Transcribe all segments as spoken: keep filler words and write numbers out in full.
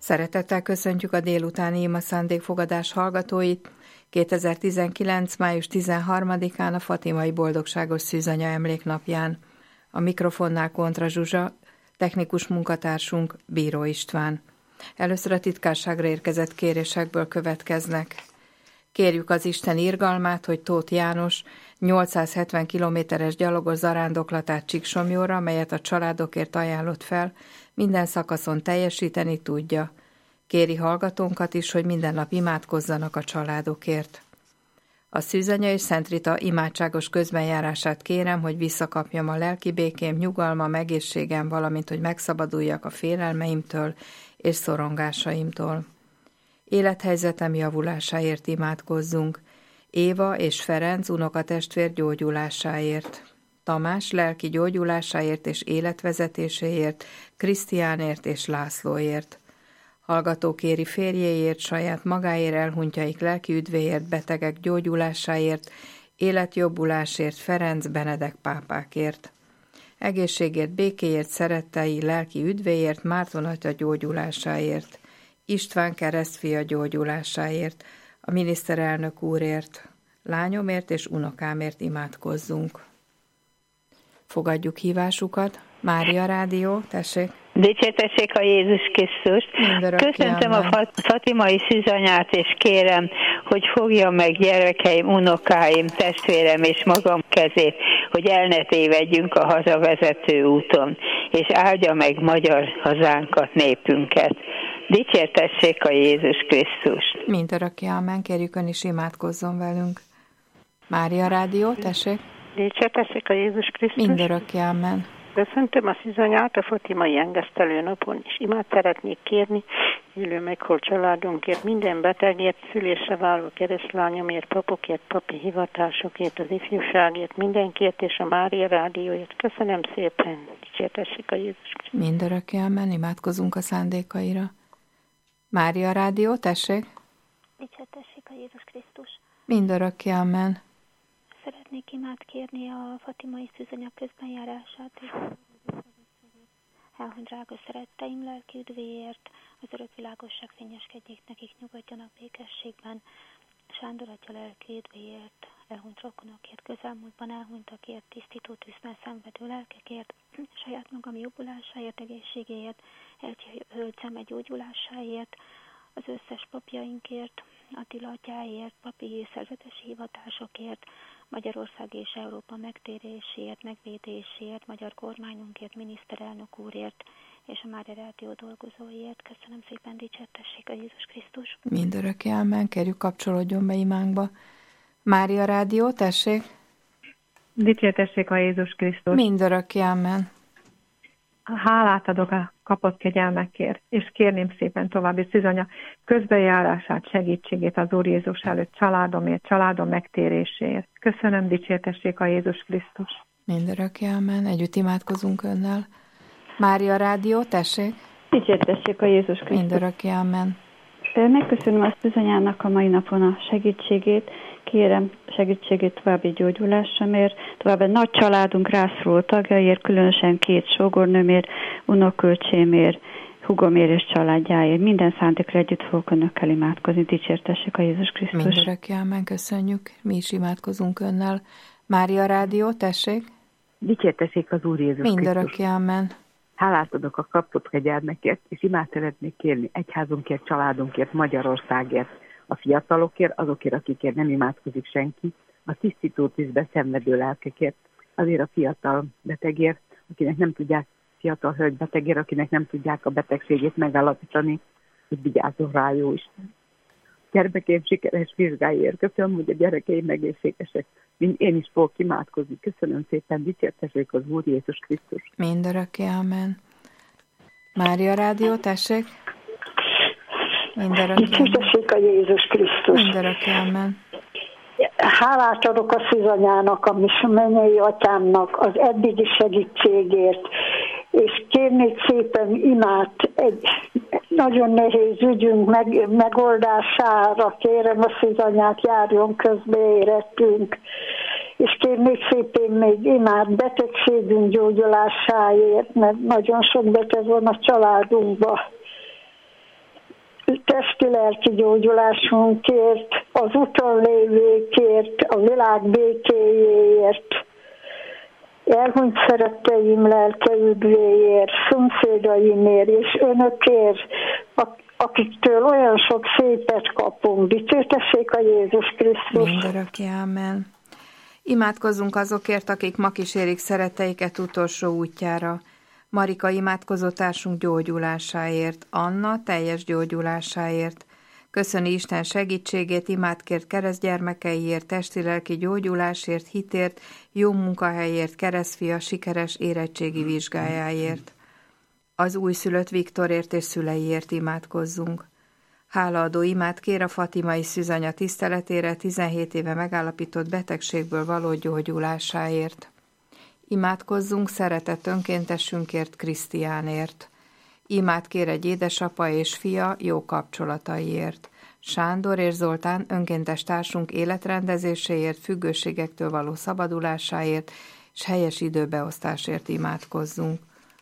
Szeretettel köszöntjük a délutáni ima szándékfogadás hallgatóit. kétezer-tizenkilenc. május tizenharmadikán a Fatimai Boldogságos Szűzanya emléknapján. A mikrofonnál Kontra Zsuzsa, technikus munkatársunk Bíró István. Először a titkárságra érkezett kérésekből következnek. Kérjük az Isten irgalmát, hogy Tóth János nyolcszázhetven kilométeres gyalogos zarándoklatát Csíksomlyóra, melyet a családokért ajánlott fel, minden szakaszon teljesíteni tudja. Kéri hallgatónkat is, hogy minden nap imádkozzanak a családokért. A Szűzanya és Szent Rita imádságos közbenjárását kérem, hogy visszakapjam a lelki békém, nyugalmam, egészségem, valamint hogy megszabaduljak a félelmeimtől és szorongásaimtól. Élethelyzetem javulásáért imádkozzunk. Éva és Ferenc unokatestvér gyógyulásáért. Tamás lelki gyógyulásáért és életvezetéséért, Krisztiánért és Lászlóért. Hallgató kéri férjéért, saját magáért, elhunytjaik lelki üdvéért, betegek gyógyulásáért, életjobbulásért, Ferenc Benedek pápákért. Egészségért, békéért, szerettei lelki üdvéért, Márton atya gyógyulásáért. István keresztfia gyógyulásáért, a miniszterelnök úrért, lányomért és unokámért imádkozzunk. Fogadjuk hívásukat. Mária Rádió, tessék. Dicsértessék a Jézus Krisztust. Köszöntöm a Fatimai Szűzanyát, és kérem, hogy fogja meg gyerekeim, unokáim, testvérem és magam kezét, hogy el ne tévedjünk a hazavezető úton, és áldja meg magyar hazánkat, népünket. Dicsértessék a Jézus Krisztust. Mindörökké amen, kérjük ön is imádkozzon velünk. Mária Rádió, tessék. Dicsértessék a Jézus Krisztus. Mindörökké amen. Köszöntöm a Szűzanyát a Fatimai engesztelő napon, és imát szeretnék kérni élő meghalt családunkért, minden betegért, szülésre váló keresztlányomért, papokért, papi hivatásokért, az ifjúságért, mindenkiért és a Mária Rádióért. Köszönöm szépen. Dicsértessék a Jézus Krisztus. Mindörökké amen, imádkozunk a szándékaira. Mária Rádió, tessék. Dicsértessék a Jézus Krisztus. Mindörökké amen. Szeretnék imát kérni a Fatimai Szűzanya közbenjárását, és elhunyt drága szeretteim lelki üdvéért, az örök világosság fényeskedjék nekik, nyugodjanak békességben, Sándor atya lelki üdvéért, elhunyt rokonokért, közelmúltban elhunytakért, tisztító tűzben szenvedő lelkekért, saját magam jobbulásáért, egészségéért, elhölgyszeme gyógyulásáért, az összes papjainkért, Attila atyáért, papi szerzetesi hivatásokért, Magyarország és Európa megtéréséért, megvédéséért, magyar kormányunkért, miniszterelnök úrért, és a Mária Rádió dolgozóiért. Köszönöm szépen, dicsértessék a Jézus Krisztus. Mindörökké amen, kérjük kapcsolódjon be imánkba. Mária Rádió, tessék. Dicsértessék a Jézus Krisztus. Mindörökké amen. Hálát adok a kapott kegyelmekért, és kérném szépen további Szűzanya közbenjárását, segítségét az Úr Jézus előtt, családomért, családom megtéréséért. Köszönöm, dicsértessék a Jézus Krisztus. Mindörökké amen, együtt imádkozunk önnel. Mária Rádió, tessék. Dicsértessék a Jézus Krisztus. Mindörökké amen. Megköszönöm a Szűzanyának a mai napon a segítségét. Kérem segítségét további gyógyulásomért, további nagy családunk rászoruló tagjaiért, különösen két sógornőmért, unokölcsémért, húgomért és családjáért. Minden szándékra együtt fogok önökkel imádkozni. Dicsértessék a Jézus Krisztus. Mindörökké amen, köszönjük. Mi is imádkozunk önnel. Mária Rádió, tessék. Dicsértessék az Úr Jézus Krisztus. Mindörökké amen. Hálát adok a kapott kegyelmekért, és imát szeretnék kérni egyházunkért, családunkért, Magyarországért, a fiatalokért, azokért, akikért nem imádkozik senki, a tisztító tűzbe szenvedő lelkekért, azért a fiatal betegért, akinek nem tudják, fiatal hölgy betegért, akinek nem tudják a betegségét megállapítani, hogy vigyázzon rá, jó Isten. Gyermekeim sikeres vizsgáért, köszönöm, hogy a gyerekeim egészségesek, mint én is fogok imádkozni. Köszönöm szépen, dicsértessék az Úr Jézus Krisztus. Mindörökké amen. Mária Rádió, tessék. Dicsértessék a Jézus Krisztus. Mindörökké amen. Hálát adok a Szűzanyának, a mi mennyei atyámnak az eddigi segítségért, és kérnék szépen imát egy nagyon nehéz ügyünk meg, megoldására. Kérem a Szűzanyát, járjon közbe érettünk, és kérnék szépen még imát betegségünk gyógyulásáért, mert nagyon sok beteg van a családunkban. testi-lelki gyógyulásunkért, az úton lévőkért, a világ békéjéért, elhunyt szeretteim lelke üdvéért, szomszédaimért és önökért, akiktől olyan sok szépet kapunk. Dicsértessék a Jézus Krisztus! Mindörökké, amen. Imádkozzunk azokért, akik ma kísérik szeretteiket utolsó útjára. Marika imádkozotársunk gyógyulásáért, Anna teljes gyógyulásáért. Köszöni Isten segítségét, imádkért keresztgyermekeiért, testi-lelki gyógyulásért, hitért, jó munkahelyért, keresztfia sikeres érettségi vizsgájáért. Az újszülött Viktorért és szüleiért imádkozzunk. Hálaadó imát kér a fatimai szűzanya tiszteletére tizenhét éve megállapított betegségből való gyógyulásáért. Imádkozzunk szeretett önkéntesünkért, Krisztiánért. Imát kér egy édesapa és fia jó kapcsolataiért. Sándor és Zoltán önkéntes társunk életrendezéséért, függőségektől való szabadulásáért és helyes időbeosztásért imádkozzunk.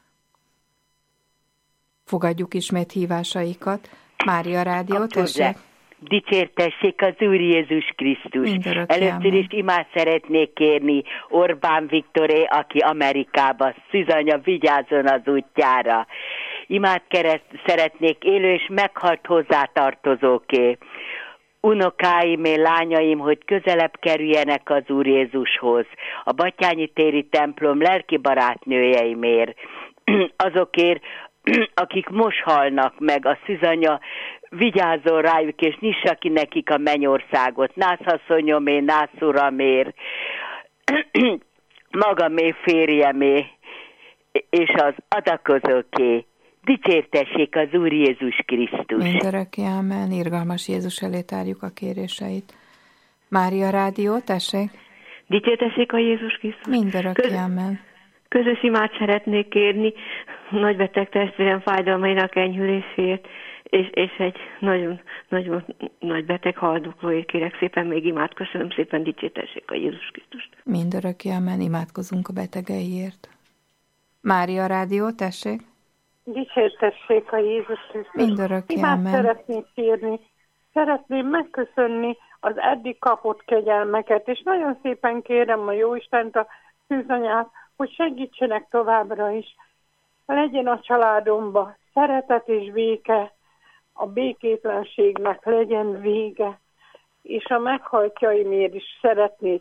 Fogadjuk ismét hívásaikat. Mária Rádió, tessék! Dicsértessék az Úr Jézus Krisztus. Először is imát szeretnék kérni Orbán Viktoré, aki Amerikába, szűzanya, vigyázzon az útjára. Imát kereszt szeretnék élő és meghalt hozzátartozóké. Unokáimé, lányaim, hogy közelebb kerüljenek az Úr Jézushoz. A Batthyány téri templom lelki barátnőjeimért. Azokért, akik most halnak meg, a szűzanya vigyázzon rájuk, és nyissa ki nekik a mennyországot. Nászasszonyomé, nászuramért, magamé, férjemé, és az adakozóké. Dicsértessék az Úr Jézus Krisztus. Mindörökké, amen. Irgalmas Jézus elé tárjuk a kéréseit. Mária Rádió, tessék! Dicsértessék a Jézus Krisztus. Mindörökké, Köz... amen. Közös imát szeretnék kérni nagybeteg testvérem fájdalmainak enyhüléséért, és, és egy nagyon, nagyon nagy beteg haldoklóért kérek szépen még imát. Köszönöm szépen, dicsértessék a Jézus Krisztust. Mindörökké, amen. Imádkozunk a betegeiért. Mária Rádió, tessék! Dicsértessék a Jézus Krisztus. Mindörökké, amen. Imát szeretnék kérni. Szeretném megköszönni az eddig kapott kegyelmeket, és nagyon szépen kérem a Jóistent, a szűzanyát, hogy segítsenek továbbra is. Legyen a családomba szeretet és béke, a békétlenségnek legyen vége, és a meghaltjaimért is szeretnék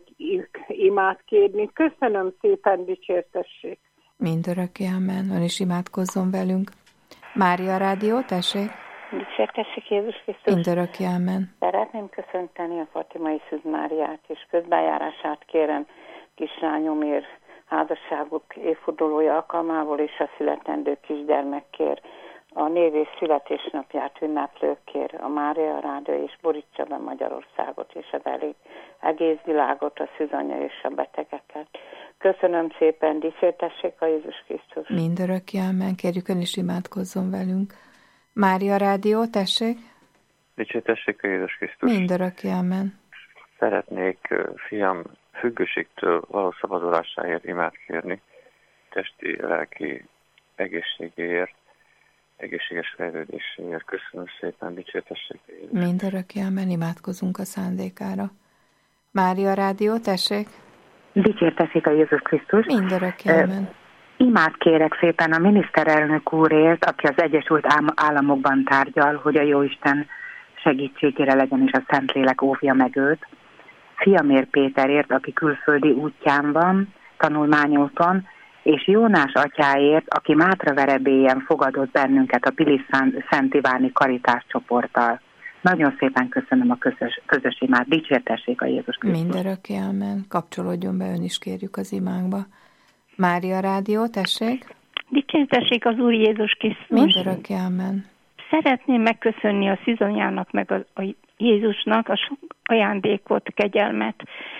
imát kérni. Köszönöm szépen, dicsértessék. Mindörökké, amen. Ön is imádkozzon velünk. Mária Rádió, tessék! Dicsértessék Jézus Krisztus. Mindörökké, amen. Szeretném köszönteni a Fatimai Szűz Máriát, és közbenjárását kérem kislányomért, házasságuk évfordulója alkalmából és a születendő kisgyermekkért, a név és születésnapját ünneplőkért, a Mária Rádió és borítsa be Magyarországot és az elég egész világot, a szűzanya és a betegeket. Köszönöm szépen, dicsértessék a Jézus Krisztus. Mindörökké, amen. Kérjük, ön is imádkozzon velünk. Mária Rádió, tessék! Dicsértessék a Jézus Krisztus. Mindörökké, amen. Szeretnék fiam függőségtől való szabadulásáért imát kérni, testi, lelki egészségéért, egészséges fejlődéséért. Köszönöm szépen, dicsértessék. Mindörökké, amen. Imádkozunk a szándékára. Mária Rádió, tessék! Dicsértessék a Jézus Krisztus. Mindörökké, amen. Imát kérek szépen a miniszterelnök úrért, aki az Egyesült Államokban tárgyal, hogy a Jóisten segítségére legyen, és a Szentlélek óvja meg őt. Fiamér Péterért, aki külföldi útján van, tanulmányúton, és Jónás atyáért, aki Mátraverebélyen fogadott bennünket a Pilis Szent Iváni Karitás csoporttal. Nagyon szépen köszönöm a közös, közös imát. Dicsértessék a Jézus Krisztus. Mindörökké, amen. Kapcsolódjon be, ön is kérjük az imánkba. Mária Rádió, tessék! Dicsértessék az Úr Jézus Krisztus. Mindörökké, amen. Szeretném megköszönni a szűzanyának, meg a, a Jézusnak a sok ajándékot, kegyelmet,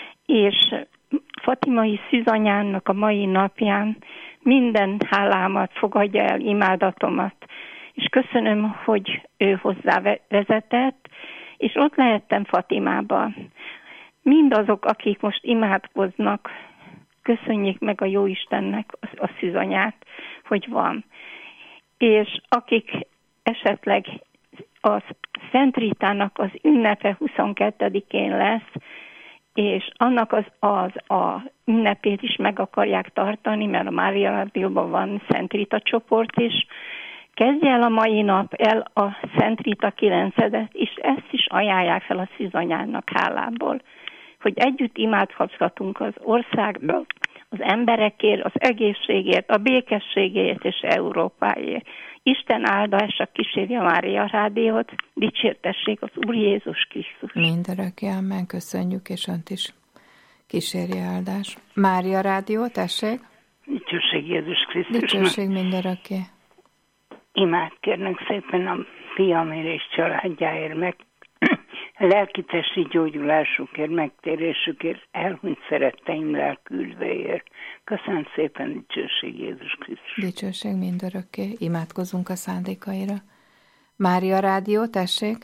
és Fatimai szűzanyának a mai napján minden hálámat fogadja el, imádatomat. És köszönöm, hogy ő hozzá vezetett, és ott lehettem Fatimában. Mindazok, akik most imádkoznak, köszönjék meg a Jóistennek a szűzanyát, hogy van. És akik esetleg a Szent Ritának az ünnepe huszonkettedikén lesz, és annak az, az a ünnepét is meg akarják tartani, mert a Mária Rádióban van Szent Rita csoport is. Kezdje el a mai nap el a Szent Rita kilencedet, és ezt is ajánlják fel a szűzanyának hálából, hogy együtt imádkozhatunk az országban, az emberekért, az egészségért, a békességért és Európáért. Isten áldása kísérje a Mária Rádiót, dicsértessék az Úr Jézus Krisztus. Mindörökké, amen, köszönjük, és önt is kísérje áldás. Mária Rádió, tessék! Dicsőség Jézus Krisztusnak! Dicsőség mindörökké! Imád kérnek szépen a fiamért és családjáért, meg lelki-testi gyógyulásukért, megtérésükért, elhunyt szeretteim lelküldvéért. Köszönöm szépen, dicsőség Jézus Krisztus. Dicsőség mindörökké. Imádkozunk a szándékaira. Mária Rádió, tessék.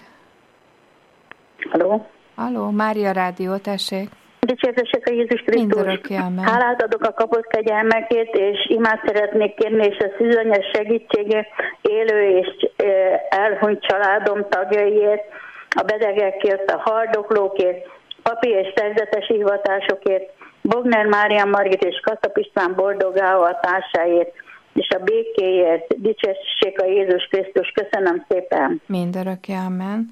Halló. Halló, Mária Rádió, tessék. Dicsértessék a Jézus Krisztus. Mindörökké, amen. Hálát adok a kapott kegyelmekért, és imát szeretnék kérni, és a szűzanya segítsége élő és elhunyt családom tagjaiért, a betegekért, a haldoklókért, papi és szerzetes hivatásokért, Bogner Mária Margit és Katap István boldogálva társáért, és a békéért. Dicsértessék a Jézus Krisztus. Köszönöm szépen. Mindörökké, amen.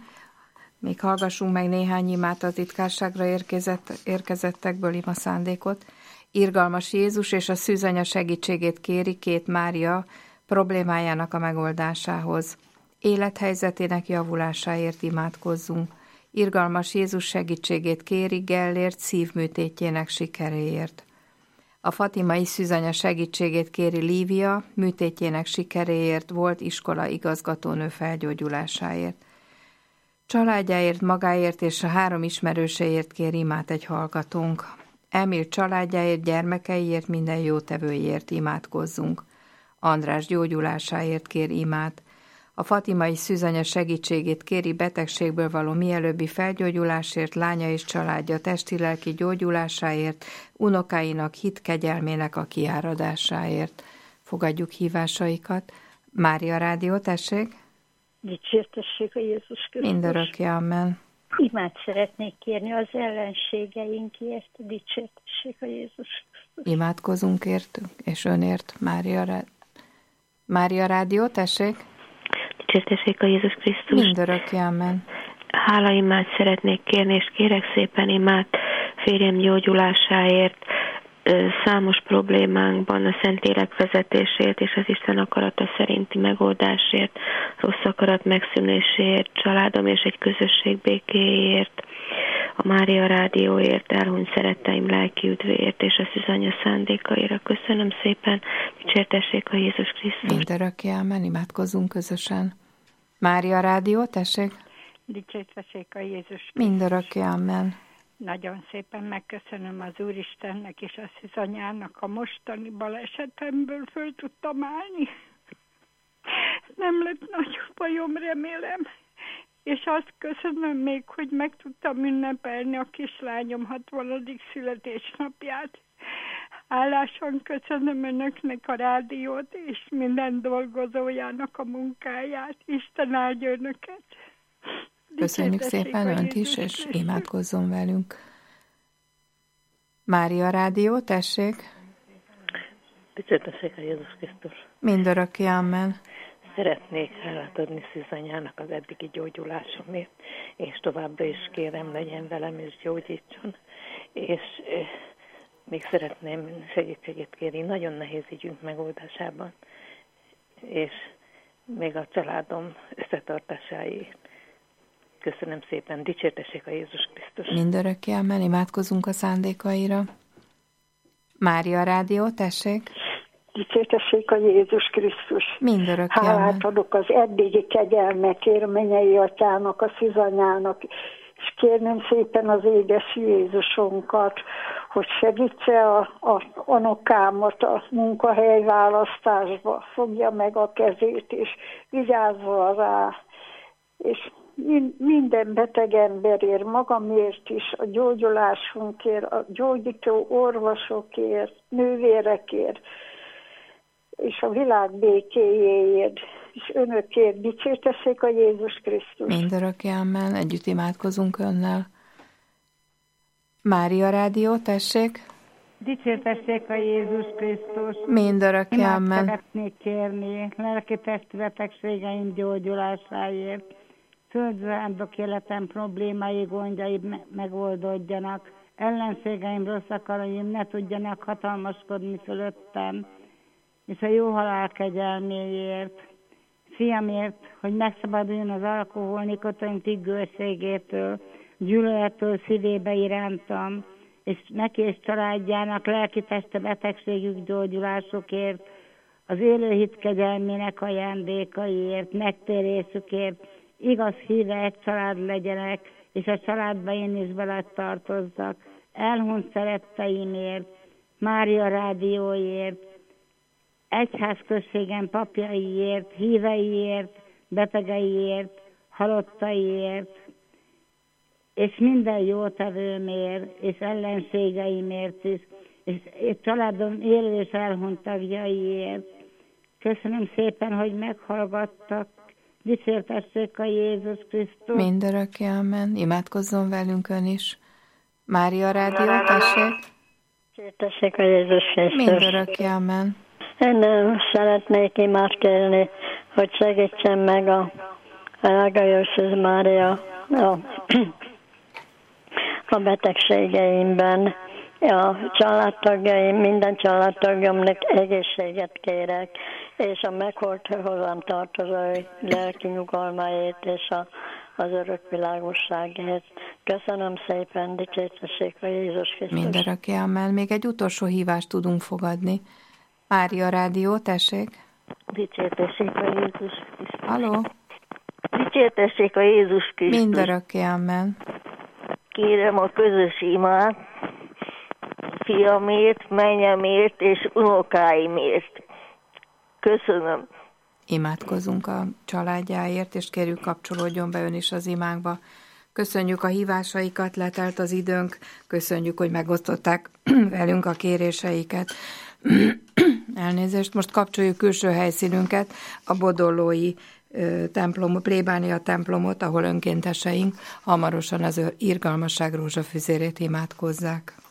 Még hallgassunk meg néhány imát a titkárságra érkezett, érkezettekből ima szándékot. Irgalmas Jézus és a szűzanya segítségét kéri két Mária problémájának a megoldásához. Élethelyzetének javulásáért imádkozzunk. Irgalmas Jézus segítségét kéri Gellért szívműtétjének sikeréért. A fatimai szűzanya segítségét kéri Lívia műtétjének sikeréért, volt iskola igazgatónő felgyógyulásáért. Családjáért, magáért és a három ismerőséért kér imát egy hallgatónk. Emil családjáért, gyermekeiért, minden jótevőjért imádkozzunk. András gyógyulásáért kér imát. A fatimai szűzanya segítségét kéri betegségből való mielőbbi felgyógyulásért, lánya és családja testi-lelki gyógyulásáért, unokáinak hit kegyelmének a kiáradásáért. Fogadjuk hívásaikat. Mária Rádió, tessék! Dicsértessék a Jézus Krisztus. Mindörökké, amen. Imát szeretnék kérni az ellenségeinkért, dicsértessék a Jézus Krisztus. Imádkozunk értünk, és önért, Mária, Rá... Mária Rádió, tessék! Dicsértessék a Jézus Krisztus. Mindörökké, amen. Hálaimát szeretnék kérni, és kérek szépen imát férjem gyógyulásáért, számos problémánkban a Szentlélek vezetésért és az Isten akarata szerinti megoldásért, rossz akarat megszűnéséért, családom és egy közösség békéért, a Mária Rádióért, elhunyt szeretteim lelki üdvéért és a szűzanya szándékaira. Köszönöm szépen, dicsértessék a Jézus Krisztus. Mindörökké, amen, imádkozzunk közösen. Mária Rádió, tessék! Dicsértessék a Jézus Krisztus. Mindörökké, amen. Nagyon szépen megköszönöm az Úristennek és a szűzanyának a mostani balesetemből föl tudtam állni. Nem lett nagy bajom, remélem. És azt köszönöm még, hogy meg tudtam ünnepelni a kislányom hatvanadik születésnapját. Hálásan köszönöm önöknek a rádiót és minden dolgozójának a munkáját. Isten áldja önöket! Köszönjük szépen önt is, és imádkozzon velünk. Mária Rádió, tessék! Dicsértessék a Jézus Krisztus. Mindörökké, amen. Szeretnék hálát adni szűzanyának az eddigi gyógyulásomért, és továbbra is kérem, legyen velem és gyógyítson. És eh, még szeretném segítségét kérni nagyon nehéz ügyünk megoldásában, és még a családom összetartásáért. Köszönöm szépen, dicsértessék a Jézus Krisztus. Mindörökké, amen, imádkozunk a szándékaira. Mária Rádió, tessék! Dicsértessék a Jézus Krisztus. Mindörökké, amen. Hálát adok az eddigi kegyelmekért, mennyei atyának, a szűzanyának, és kérném szépen az édes Jézusunkat, hogy segítse a, a anokámat a munkahelyválasztásba, fogja meg a kezét, és vigyázza rá, és minden beteg emberért, magamért is, a gyógyulásunkért, a gyógyító orvosokért, nővérekért, és a világ békéjéért. és önökért. Dicsértessék a Jézus Krisztus. Mindörökké, amen. Együtt imádkozunk önnel. Mária Rádió, tessék. Dicsértessék a Jézus Krisztus. Mindörökké, amen. Szeretnék kérni lelki testi betegségeim gyógyulásáért. Földzárdok életem problémái, gondjai megoldódjanak. Ellenségeim, rossz akaraim ne tudjanak hatalmaskodni fölöttem, és a jó halál kegyelméért. Fiamért, hogy megszabaduljon az alkohol nikotin függőségétől, gyűlölettől szívébe irántam, és neki és családjának lelki teste betegségük gyógyulásukért, az élő hit kegyelmének ajándékaiért, megtérésükért, igaz híve egy család legyenek, és a családba én is bele tartozzak, elhunyt szeretteimért, Mária Rádióért, egyházközségem papjaiért, híveiért, betegeiért, halottaiért, és minden jótevőmért, és ellenségeimért is, és családom élő és elhunyt tagjaiért. Köszönöm szépen, hogy meghallgattak. Dicsértessék a Jézus Krisztus. Mindörökké, amen. Imádkozzon velünk ön is. Mária Rádió, tessék. Dicsértessék a Jézus Krisztus. Mindörökké, amen. Én nem szeretnék imádkérni, hogy segítsen meg a Rágajos Mária a, a betegségeimben. A családtagjaim, minden családtagjomnak egészséget kérek, és a meghalt hozzám tartozó lelki nyugalmáért és a, az örök világosságért. Köszönöm szépen, dicsértessék a Jézus Krisztus. Mindörökké, amen. Még egy utolsó hívást tudunk fogadni. Mária Rádió, tessék. Dicsértessék a Jézus Krisztus. Halló? Dicsértessék a Jézus Krisztus. Mindörökké, amen. Kérem a közös imát, fiamért, mennyemért és unokáimért. Köszönöm. Imádkozunk a családjáért, és kérjük, kapcsolódjon be ön is az imánkba. Köszönjük a hívásaikat, letelt az időnk, köszönjük, hogy megosztották velünk a kéréseiket. Elnézést, most kapcsoljuk külső helyszínünket, a bodollói templom, plébánia templomot, ahol önkénteseink hamarosan az irgalmasság rózsafüzérét imádkozzák.